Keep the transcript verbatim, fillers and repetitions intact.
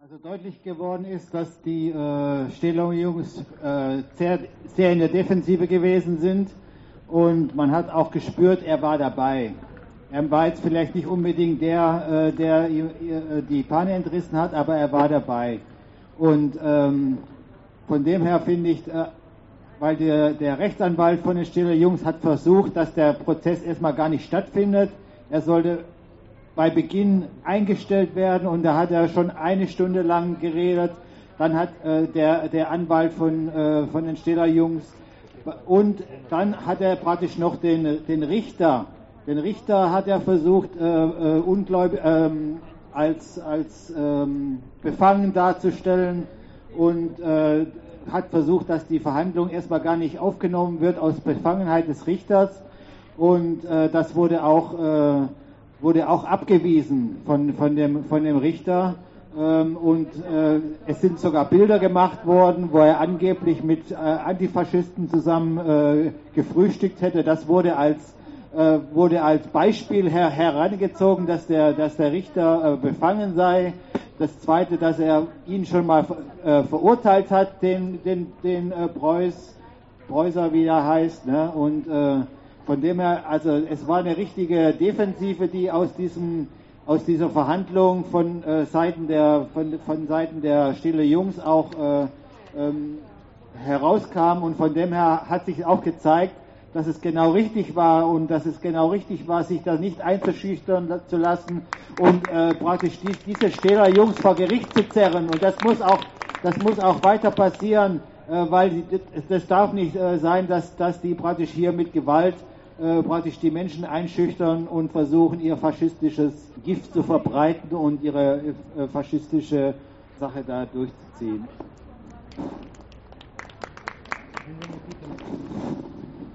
Also deutlich geworden ist, dass die äh, Stähler Jungs äh, sehr, sehr in der Defensive gewesen sind und man hat auch gespürt, er war dabei. Er war jetzt vielleicht nicht unbedingt der, äh, der äh, die Fahne entrissen hat, aber er war dabei. Und ähm, von dem her finde ich, äh, weil der, der Rechtsanwalt von den Stähler Jungs hat versucht, dass der Prozess erstmal gar nicht stattfindet. Er sollte bei Beginn eingestellt werden und da hat er schon eine Stunde lang geredet. Dann hat äh, der, der Anwalt von, äh, von den Stähler Jungs und dann hat er praktisch noch den, den Richter. Den Richter hat er versucht, äh, äh, ungläubig, ähm, als, als ähm, befangen darzustellen und äh, hat versucht, dass die Verhandlung erstmal gar nicht aufgenommen wird aus Befangenheit des Richters und äh, das wurde auch äh, wurde auch abgewiesen von, von, dem, von dem Richter ähm, und äh, es sind sogar Bilder gemacht worden, wo er angeblich mit äh, Antifaschisten zusammen äh, gefrühstückt hätte. Das wurde als, äh, wurde als Beispiel her, herangezogen, dass der, dass der Richter äh, befangen sei. Das Zweite, dass er ihn schon mal äh, verurteilt hat, den, den, den äh, Preuß, Preußer, wie er heißt, ne? Und äh, von dem her, also es war eine richtige Defensive, die aus diesem, aus dieser Verhandlung von äh, Seiten der, von, von Seiten der Stähler Jungs auch äh, ähm, herauskam und von dem her hat sich auch gezeigt, dass es genau richtig war und dass es genau richtig war, sich da nicht einzuschüchtern zu lassen und äh, praktisch die, diese Stähler Jungs vor Gericht zu zerren und das muss auch, das muss auch weiter passieren, äh, weil die, das darf nicht äh, sein, dass, dass die praktisch hier mit Gewalt Äh, praktisch die Menschen einschüchtern und versuchen, ihr faschistisches Gift zu verbreiten und ihre äh, faschistische Sache da durchzuziehen.